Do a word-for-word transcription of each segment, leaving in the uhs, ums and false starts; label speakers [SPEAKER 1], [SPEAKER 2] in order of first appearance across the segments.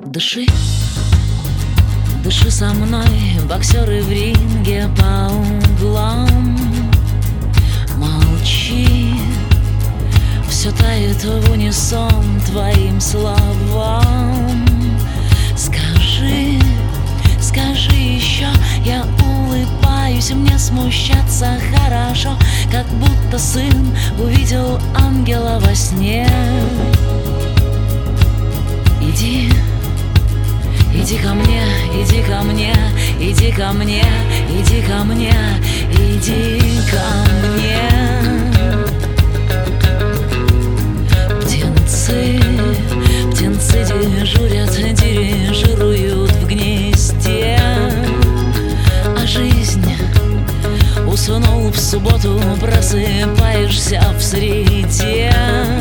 [SPEAKER 1] Дыши, дыши со мной, боксеры в ринге по углам. Молчи, все тает в унисон твоим словам. Скажи, скажи еще, я улыбаюсь, мне смущаться хорошо, как будто сын увидел ангела во сне. Иди, иди ко мне, иди ко мне, иди ко мне, иди ко мне, иди ко мне. Птенцы, птенцы дежурят, дирижируют в гнезде. А жизнь, уснул в субботу, просыпаешься в среде.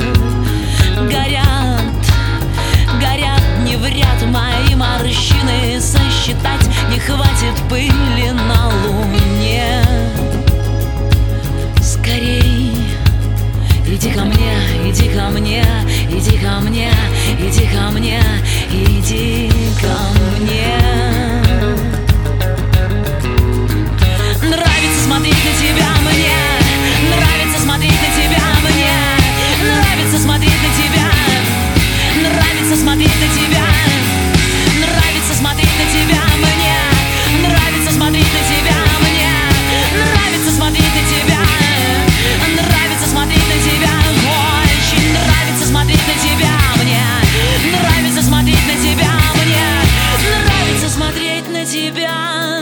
[SPEAKER 1] Горят, горят, не вряд мои морщины, сосчитать не хватит пыли на луне. Скорей, иди ко мне, иди ко мне, иди ко мне, иди ко мне, иди ко мне. Нравится смотреть на тебя мне, нравится смотреть на тебя мне, нравится смотреть на тебя, нравится смотреть на тебя, нравится смотреть на тебя мне, нравится смотреть на тебя мне, нравится смотреть на тебя, нравится смотреть на тебя, очень нравится смотреть на тебя мне, нравится смотреть на тебя мне, нравится смотреть на тебя.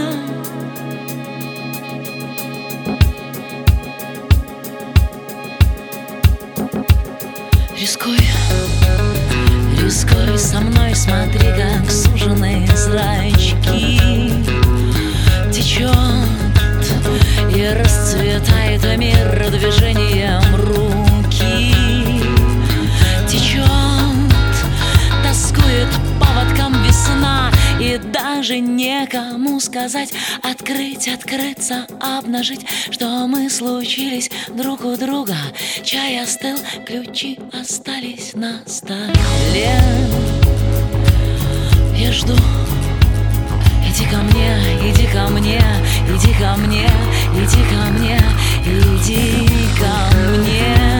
[SPEAKER 1] Рискуй, рискуй со мной, смотри, как сужены зрачки. Течет и расцветает мир движением руки. Течет, тоскует поводком весна, и даже некому сказать, открыть, открыться, обнажить, что мы случились друг у друга. Чай остыл, ключи остались на столе. Я жду. Иди ко мне, иди ко мне, иди ко мне, иди ко мне, иди ко мне.